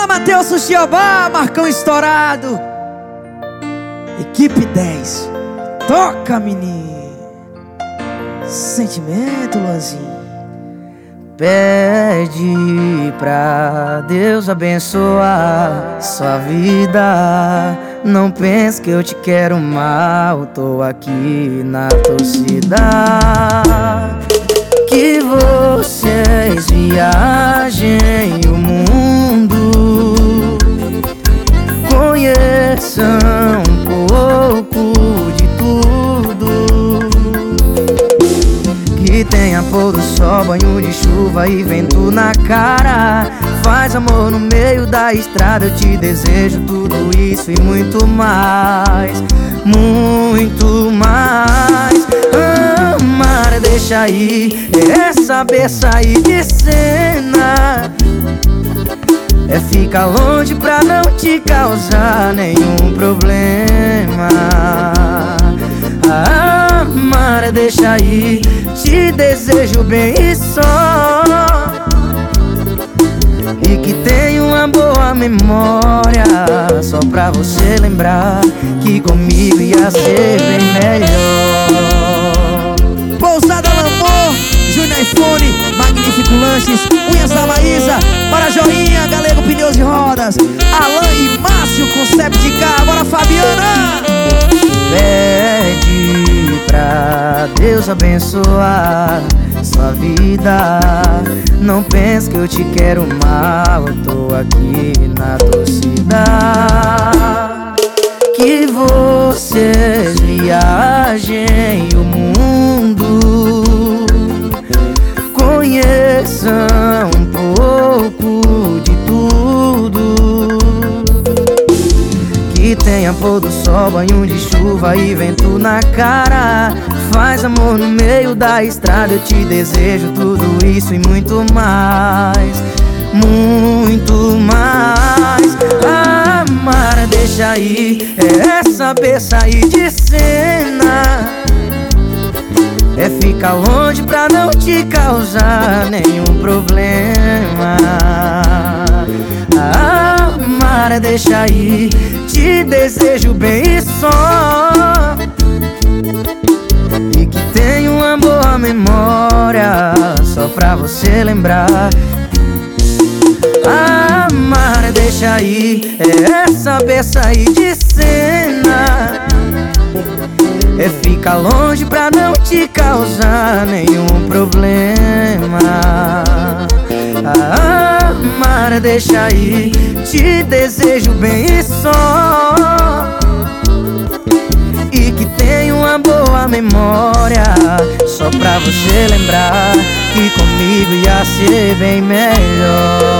Alô, Matheus Sushiobá, Marcão estourado. Equipe 10. Toca, menino. Sentimento, Luanzinho. Pede pra Deus abençoar sua vida. Não pense que eu te quero mal, tô aqui na torcida. Que vocês viajem o mundo, conheçam um pouco de tudo. Que tenha pôr do sol, banho de chuva e vento na cara. Faz amor no meio da estrada, eu te desejo tudo isso e muito mais. Muito mais. Amar é deixar ir, é saber sair de cena, é ficar longe pra não te causar nenhum problema. Amar é deixar ir, te desejo bem e só. E que tenha uma boa memória, só pra você lembrar que comigo ia ser bem melhor. Pousada Lamor, Júnior iPhone, Magnífico Lanches, Unhas da Maísa, para Joinha, Galego Pneus e Rodas, Alan e Márcio Concept de Carro. Bora, Fabiana! Pede pra Deus abençoar sua vida. Não pense que eu te quero mal, eu tô aqui na torcida. Que vocês viajem o mundo, conheçam um pouco de tudo. Que tenha pôr do sol, banho de chuva e vento na cara. Faz amor no meio da estrada, eu te desejo tudo isso e muito mais. Muito mais. Amar é deixar ir, é saber sair de cena, é ficar longe pra não te causar nenhum problema. Amar é deixar ir, te desejo bem e só. E que tenha uma boa memória, só pra você lembrar. Amar é deixar ir, é saber sair de cena, é ficar longe pra não te causar nenhum problema. Amar é deixar ir, te desejo bem e só. E que tenha uma boa memória, só pra você lembrar que comigo ia ser bem melhor.